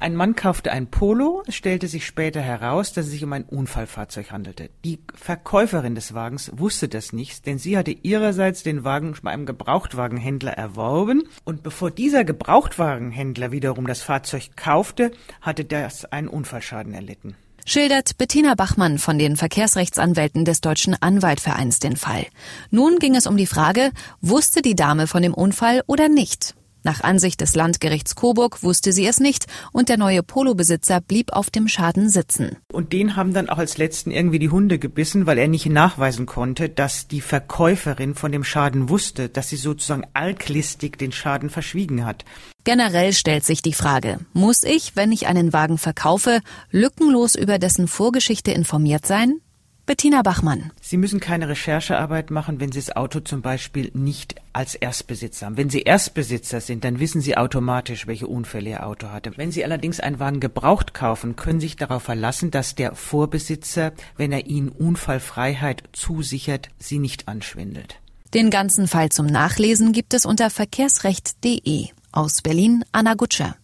Ein Mann kaufte ein Polo, es stellte sich später heraus, dass es sich um ein Unfallfahrzeug handelte. Die Verkäuferin des Wagens wusste das nicht, denn sie hatte ihrerseits den Wagen bei einem Gebrauchtwagenhändler erworben und bevor dieser Gebrauchtwagenhändler wiederum das Fahrzeug kaufte, hatte das einen Unfallschaden erlitten. Schildert Bettina Bachmann von den Verkehrsrechtsanwälten des Deutschen Anwaltvereins den Fall. Nun ging es um die Frage, wusste die Dame von dem Unfall oder nicht? Nach Ansicht des Landgerichts Coburg wusste sie es nicht und der neue Polobesitzer blieb auf dem Schaden sitzen. Und den haben dann auch als letzten irgendwie die Hunde gebissen, weil er nicht nachweisen konnte, dass die Verkäuferin von dem Schaden wusste, dass sie sozusagen arglistig den Schaden verschwiegen hat. Generell stellt sich die Frage, muss ich, wenn ich einen Wagen verkaufe, lückenlos über dessen Vorgeschichte informiert sein? Bettina Bachmann. Sie müssen keine Recherchearbeit machen, wenn Sie das Auto zum Beispiel nicht als Erstbesitzer haben. Wenn Sie Erstbesitzer sind, dann wissen Sie automatisch, welche Unfälle Ihr Auto hatte. Wenn Sie allerdings einen Wagen gebraucht kaufen, können Sie sich darauf verlassen, dass der Vorbesitzer, wenn er Ihnen Unfallfreiheit zusichert, Sie nicht anschwindelt. Den ganzen Fall zum Nachlesen gibt es unter verkehrsrecht.de. Aus Berlin, Anna Gutscher.